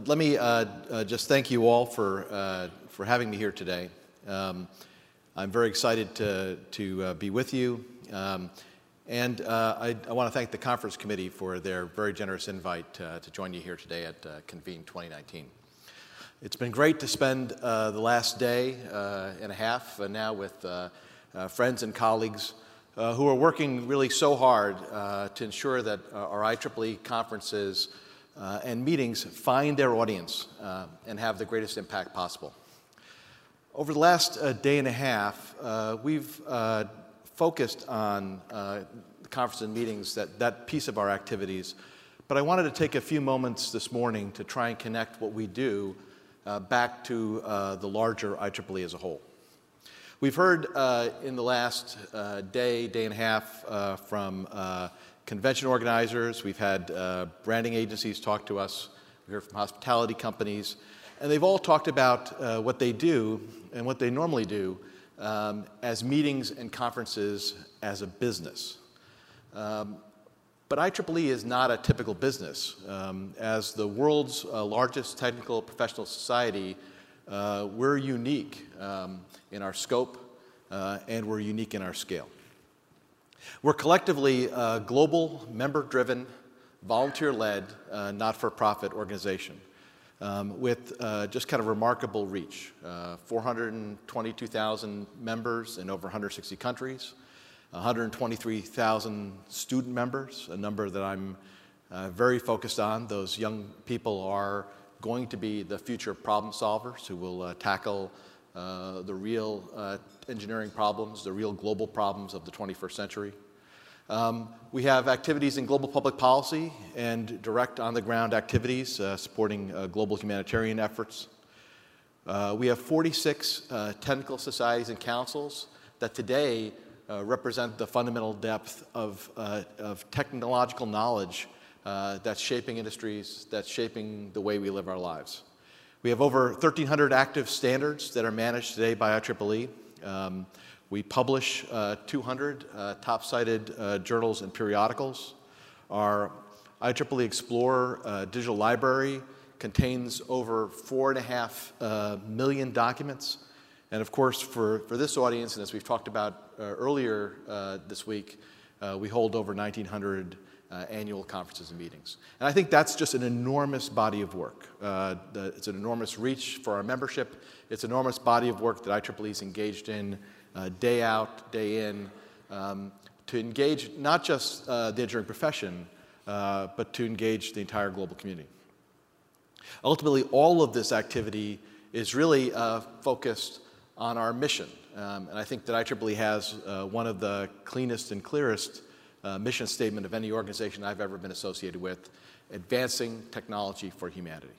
Let me just thank you all for having me here today. I'm very excited to be with you, and I want to thank the conference committee for their very generous invite to join you here today at Convene 2019. It's been great to spend the last day and a half now with friends and colleagues who are working really so hard to ensure that our IEEE conferences and meetings find their audience and have the greatest impact possible. Over the last day and a half, we've focused on conferences and meetings, that piece of our activities, but I wanted to take a few moments this morning to try and connect what we do back to the larger IEEE as a whole. We've heard in the last day and a half from convention organizers. We've had branding agencies talk to us. We heard from hospitality companies. And they've all talked about what they do and what they normally do as meetings and conferences as a business. But IEEE is not a typical business. As the world's largest technical professional society, we're unique in our scope and we're unique in our scale. We're collectively a global, member-driven, volunteer-led, not-for-profit organization with just kind of remarkable reach. 422,000 members in over 160 countries, 123,000 student members, a number that I'm very focused on. Those young people are going to be the future problem solvers who will tackle the real engineering problems, the real global problems of the 21st century. We have activities in global public policy and direct on-the-ground activities supporting global humanitarian efforts. We have 46 technical societies and councils that today represent the fundamental depth of technological knowledge that's shaping industries, that's shaping the way we live our lives. We have over 1,300 active standards that are managed today by IEEE. We publish 200 top-cited journals and periodicals. Our IEEE Explorer digital library contains over 4.5 million documents. And of course, for this audience, and as we've talked about earlier this week, we hold over 1,900 annual conferences and meetings. And I think that's just an enormous body of work. It's an enormous reach for our membership. It's an enormous body of work that IEEE is engaged in day out, day in, to engage not just the engineering profession, but to engage the entire global community. Ultimately, all of this activity is really focused on our mission. And I think that IEEE has one of the cleanest and clearest mission statement of any organization I've ever been associated with: advancing technology for humanity.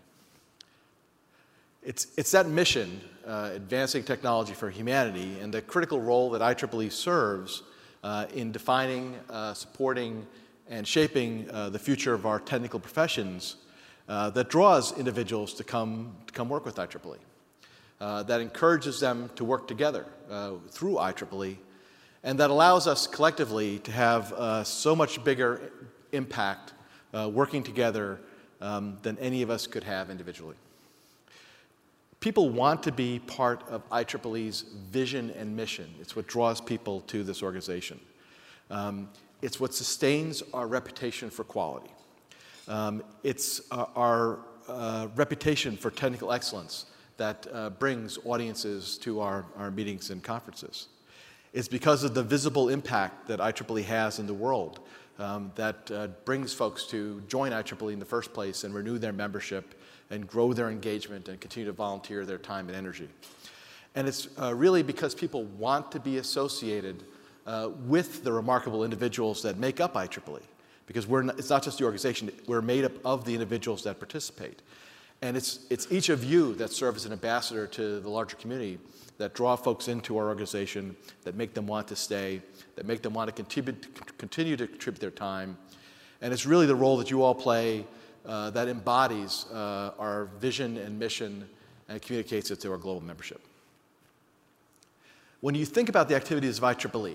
It's that mission, advancing technology for humanity, and the critical role that IEEE serves in defining, supporting, and shaping the future of our technical professions that draws individuals to come work with IEEE, that encourages them to work together through IEEE, and that allows us collectively to have so much bigger impact working together than any of us could have individually. People want to be part of IEEE's vision and mission. It's what draws people to this organization. It's what sustains our reputation for quality. It's our reputation for technical excellence that brings audiences to our meetings and conferences. It's because of the visible impact that IEEE has in the world that brings folks to join IEEE in the first place and renew their membership and grow their engagement and continue to volunteer their time and energy. And it's really because people want to be associated with the remarkable individuals that make up IEEE. Because it's not just the organization, we're made up of the individuals that participate. And it's each of you that serve as an ambassador to the larger community that draw folks into our organization, that make them want to stay, that make them want to continue to contribute their time. And it's really the role that you all play that embodies our vision and mission and communicates it to our global membership. When you think about the activities of IEEE,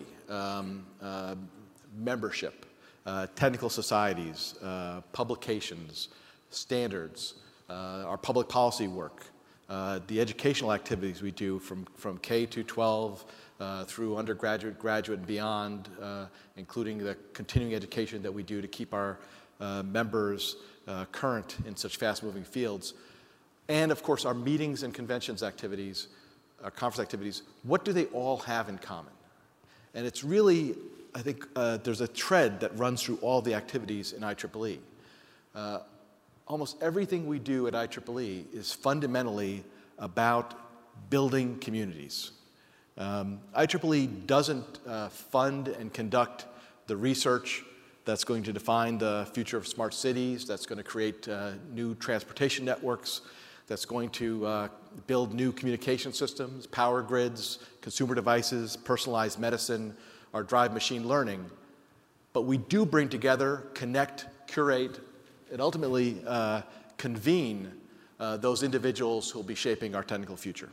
membership, technical societies, publications, standards, our public policy work, the educational activities we do from K to 12 through undergraduate, graduate, and beyond, including the continuing education that we do to keep our members current in such fast-moving fields. And of course, our meetings and conventions activities, our conference activities, what do they all have in common? And it's really, I think, there's a thread that runs through all the activities in IEEE. Almost everything we do at IEEE is fundamentally about building communities. IEEE doesn't fund and conduct the research that's going to define the future of smart cities, that's going to create new transportation networks, that's going to build new communication systems, power grids, consumer devices, personalized medicine, or drive machine learning. But we do bring together, connect, curate, and ultimately convene those individuals who will be shaping our technical future.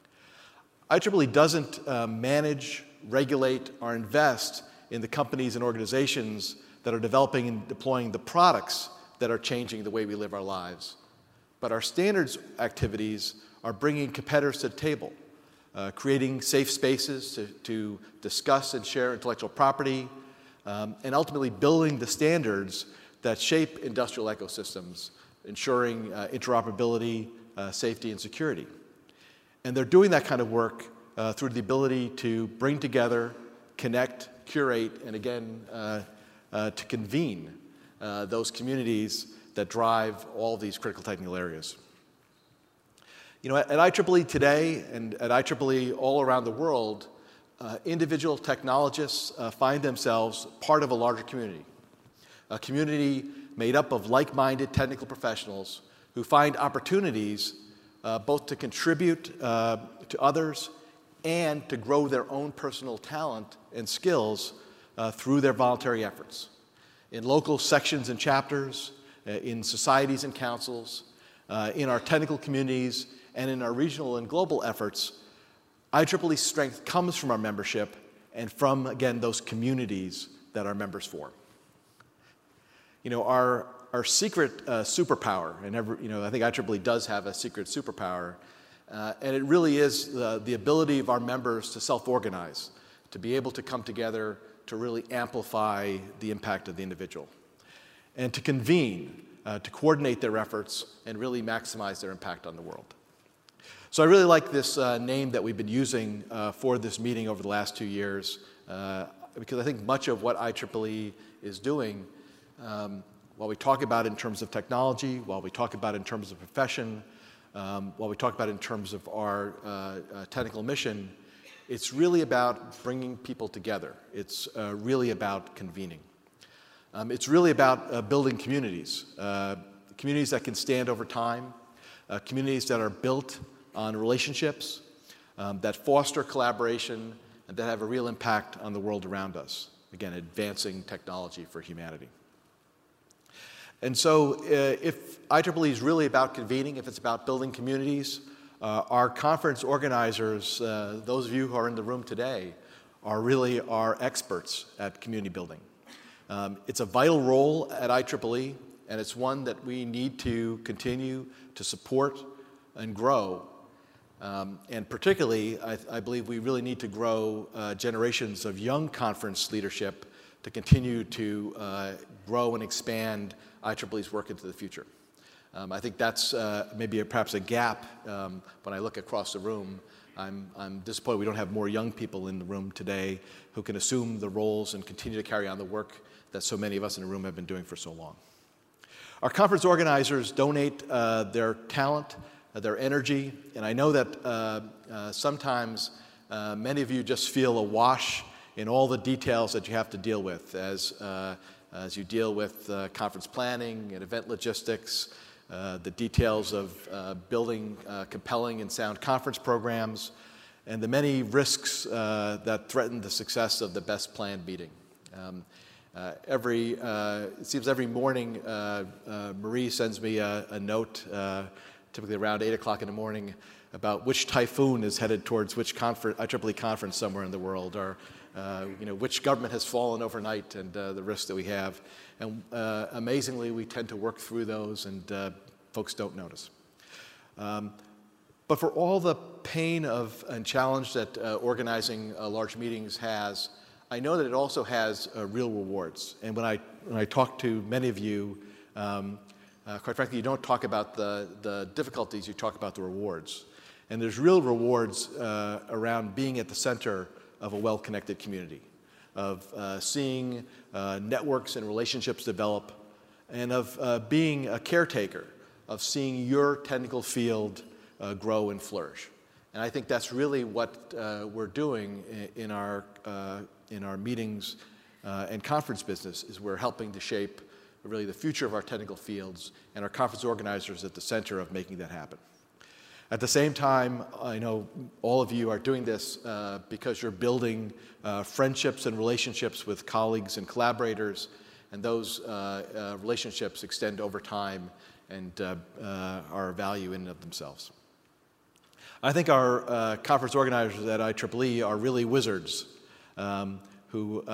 IEEE doesn't manage, regulate, or invest in the companies and organizations that are developing and deploying the products that are changing the way we live our lives. But our standards activities are bringing competitors to the table, creating safe spaces to discuss and share intellectual property, and ultimately building the standards that shape industrial ecosystems, ensuring interoperability, safety, and security. And they're doing that kind of work through the ability to bring together, connect, curate, and again, to convene those communities that drive all these critical technical areas. You know, at IEEE today and at IEEE all around the world, individual technologists find themselves part of a larger community, a community made up of like-minded technical professionals who find opportunities both to contribute to others and to grow their own personal talent and skills through their voluntary efforts. In local sections and chapters, in societies and councils, in our technical communities, and in our regional and global efforts, IEEE's strength comes from our membership and from, again, those communities that our members form. You know, our secret superpower, and I think IEEE does have a secret superpower, and it really is the ability of our members to self-organize, to be able to come together to really amplify the impact of the individual, and to convene, to coordinate their efforts, and really maximize their impact on the world. So I really like this name that we've been using for this meeting over the last 2 years, because I think much of what IEEE is doing, while we talk about it in terms of technology, while we talk about it in terms of profession, while we talk about it in terms of our technical mission, it's really about bringing people together. It's really about convening. It's really about building communities, communities that can stand over time, communities that are built on relationships, that foster collaboration, and that have a real impact on the world around us. Again, advancing technology for humanity. And so if IEEE is really about convening, if it's about building communities, our conference organizers, those of you who are in the room today, are really our experts at community building. It's a vital role at IEEE, and it's one that we need to continue to support and grow. And particularly, I believe we really need to grow generations of young conference leadership to continue to grow and expand IEEE's work into the future. I think that's maybe perhaps a gap when I look across the room. I'm disappointed we don't have more young people in the room today who can assume the roles and continue to carry on the work that so many of us in the room have been doing for so long. Our conference organizers donate their talent, their energy, and I know that sometimes many of you just feel awash in all the details that you have to deal with as you deal with conference planning and event logistics, the details of building compelling and sound conference programs, and the many risks that threaten the success of the best planned meeting. It seems every morning Marie sends me a note, typically around 8 o'clock in the morning, about which typhoon is headed towards which IEEE conference somewhere in the world, or which government has fallen overnight, and the risks that we have. And amazingly, we tend to work through those and folks don't notice. But for all the pain and challenge that organizing large meetings has, I know that it also has real rewards. And when I talk to many of you, quite frankly, you don't talk about the difficulties, you talk about the rewards. And there's real rewards around being at the center of a well-connected community, of seeing networks and relationships develop, and of being a caretaker, of seeing your technical field grow and flourish. And I think that's really what we're doing in our meetings and conference business, is we're helping to shape really the future of our technical fields, and our conference organizers at the center of making that happen. At the same time, I know all of you are doing this because you're building friendships and relationships with colleagues and collaborators, and those relationships extend over time and are of value in and of themselves. I think our conference organizers at IEEE are really wizards who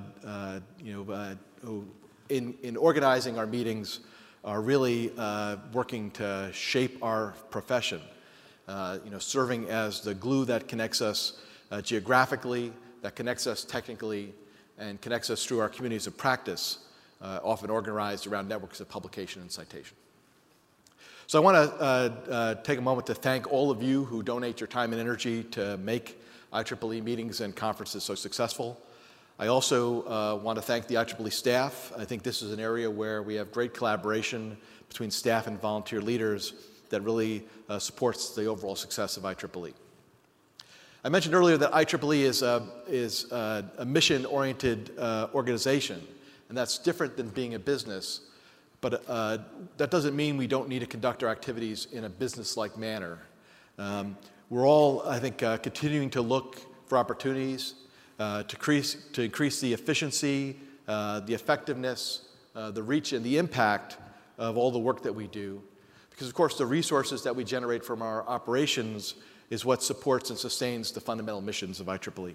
in organizing our meetings are really working to shape our profession. Serving as the glue that connects us geographically, that connects us technically, and connects us through our communities of practice, often organized around networks of publication and citation. So I want to take a moment to thank all of you who donate your time and energy to make IEEE meetings and conferences so successful. I also want to thank the IEEE staff. I think this is an area where we have great collaboration between staff and volunteer leaders that really supports the overall success of IEEE. I mentioned earlier that IEEE is a mission-oriented organization, and that's different than being a business, but that doesn't mean we don't need to conduct our activities in a business-like manner. We're all, I think, continuing to look for opportunities to increase the efficiency, the effectiveness, the reach, and the impact of all the work that we do. Because, of course, the resources that we generate from our operations is what supports and sustains the fundamental missions of IEEE.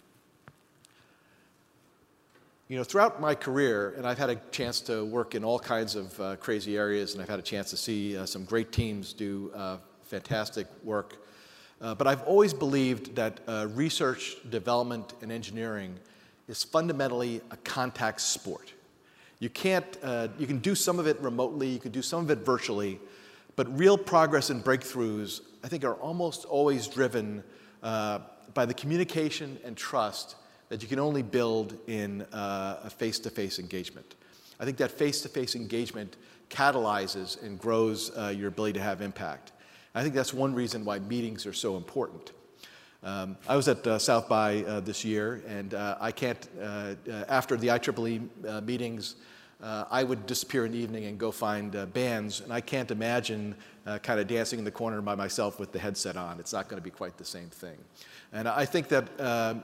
Throughout my career, and I've had a chance to work in all kinds of crazy areas, and I've had a chance to see some great teams do fantastic work, but I've always believed that research, development, and engineering is fundamentally a contact sport. You can do some of it remotely, you can do some of it virtually, but real progress and breakthroughs, I think, are almost always driven by the communication and trust that you can only build in a face-to-face engagement. I think that face-to-face engagement catalyzes and grows your ability to have impact. I think that's one reason why meetings are so important. I was at South by this year, and I can't, after the IEEE meetings, I would disappear in the evening and go find bands, and I can't imagine kind of dancing in the corner by myself with the headset on. It's not going to be quite the same thing. And I think that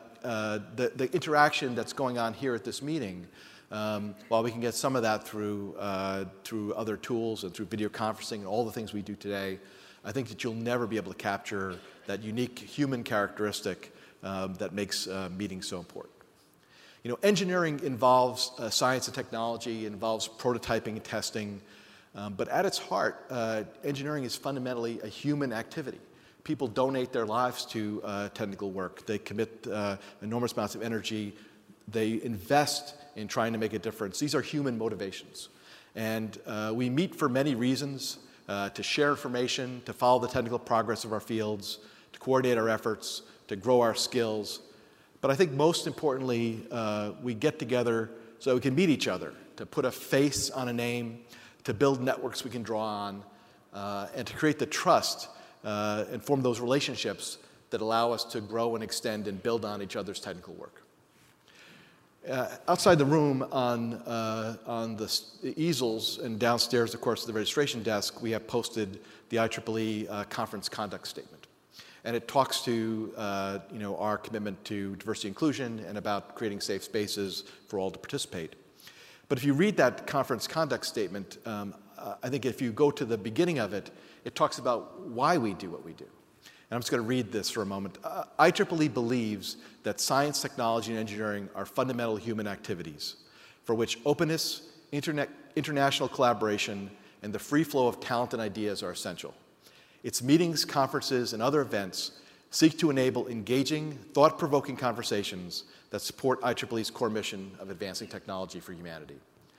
the interaction that's going on here at this meeting, while we can get some of that through other tools and through video conferencing and all the things we do today, I think that you'll never be able to capture that unique human characteristic that makes meetings so important. Engineering involves science and technology, it involves prototyping and testing, but at its heart, engineering is fundamentally a human activity. People donate their lives to technical work. They commit enormous amounts of energy. They invest in trying to make a difference. These are human motivations. And we meet for many reasons, to share information, to follow the technical progress of our fields, to coordinate our efforts, to grow our skills. But I think most importantly, we get together so we can meet each other, to put a face on a name, to build networks we can draw on, and to create the trust and form those relationships that allow us to grow and extend and build on each other's technical work. Outside the room on the easels and downstairs, of course, at the registration desk, we have posted the IEEE Conference Conduct Statement. And it talks to our commitment to diversity and inclusion and about creating safe spaces for all to participate. But if you read that conference conduct statement, I think if you go to the beginning of it, it talks about why we do what we do. And I'm just going to read this for a moment. IEEE believes that science, technology, and engineering are fundamental human activities for which openness, international collaboration, and the free flow of talent and ideas are essential. Its meetings, conferences, and other events seek to enable engaging, thought-provoking conversations that support IEEE's core mission of advancing technology for humanity.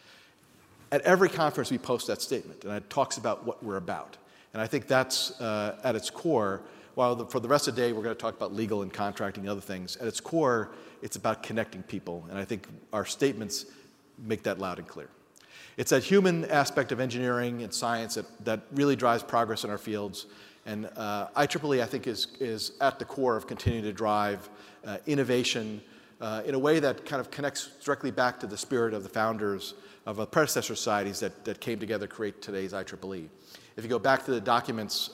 At every conference, we post that statement, and it talks about what we're about. And I think that's, at its core, while for the rest of the day we're going to talk about legal and contracting and other things, at its core, it's about connecting people. And I think our statements make that loud and clear. It's that human aspect of engineering and science that really drives progress in our fields. And IEEE, I think, is at the core of continuing to drive innovation in a way that kind of connects directly back to the spirit of the founders of predecessor societies that came together to create today's IEEE. If you go back to the documents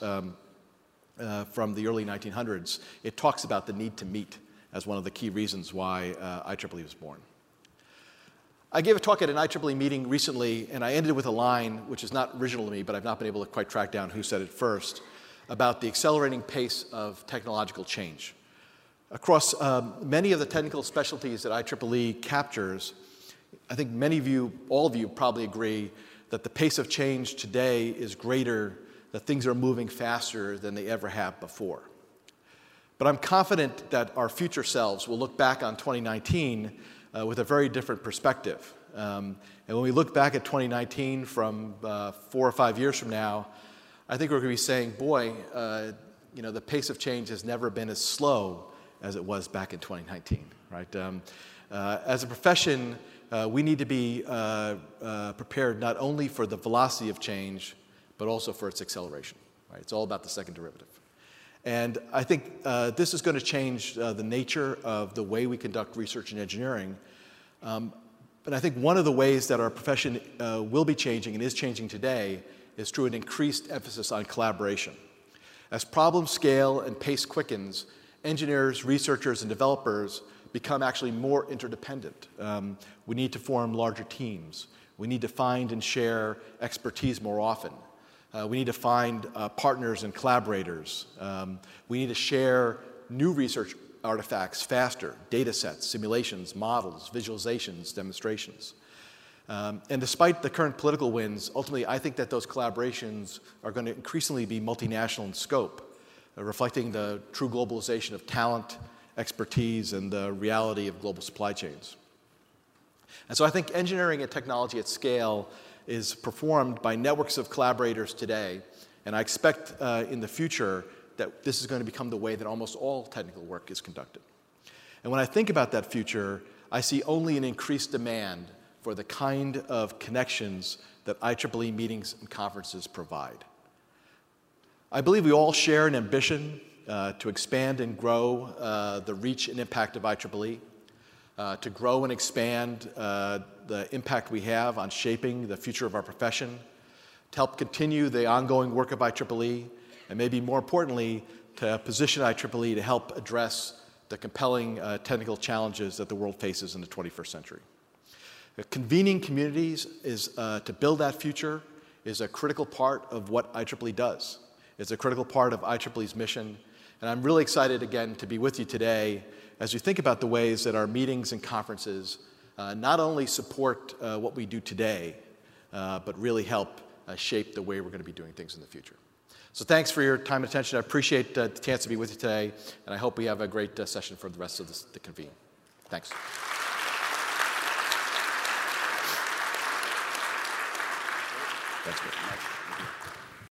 from the early 1900s, it talks about the need to meet as one of the key reasons why IEEE was born. I gave a talk at an IEEE meeting recently, and I ended with a line which is not original to me, but I've not been able to quite track down who said it first, about the accelerating pace of technological change. Across many of the technical specialties that IEEE captures, I think many of you, all of you probably agree that the pace of change today is greater, that things are moving faster than they ever have before. But I'm confident that our future selves will look back on 2019 with a very different perspective. And when we look back at 2019 from 4 or 5 years from now, I think we're going to be saying, boy, you know, the pace of change has never been as slow as it was back in 2019, right? As a profession, we need to be prepared not only for the velocity of change, but also for its acceleration, right? It's all about the second derivative. And I think this is going to change the nature of the way we conduct research and engineering. But I think one of the ways that our profession will be changing and is changing today is through an increased emphasis on collaboration. As problem scale and pace quickens, engineers, researchers, and developers become actually more interdependent. We need to form larger teams. We need to find and share expertise more often. We need to find partners and collaborators. We need to share new research artifacts faster, data sets, simulations, models, visualizations, demonstrations. And despite the current political winds, ultimately I think that those collaborations are going to increasingly be multinational in scope, reflecting the true globalization of talent, expertise, and the reality of global supply chains. And so I think engineering and technology at scale is performed by networks of collaborators today, and I expect in the future that this is going to become the way that almost all technical work is conducted. And when I think about that future, I see only an increased demand for the kind of connections that IEEE meetings and conferences provide. I believe we all share an ambition to expand and grow the reach and impact of IEEE, to grow and expand the impact we have on shaping the future of our profession, to help continue the ongoing work of IEEE, and maybe more importantly, to position IEEE to help address the compelling technical challenges that the world faces in the 21st century. Convening communities to build that future is a critical part of what IEEE does. It's a critical part of IEEE's mission, and I'm really excited again to be with you today as we think about the ways that our meetings and conferences not only support what we do today, but really help shape the way we're going to be doing things in the future. So thanks for your time and attention. I appreciate the chance to be with you today, and I hope we have a great session for the rest of the convene. Thanks. Thanks, Chris.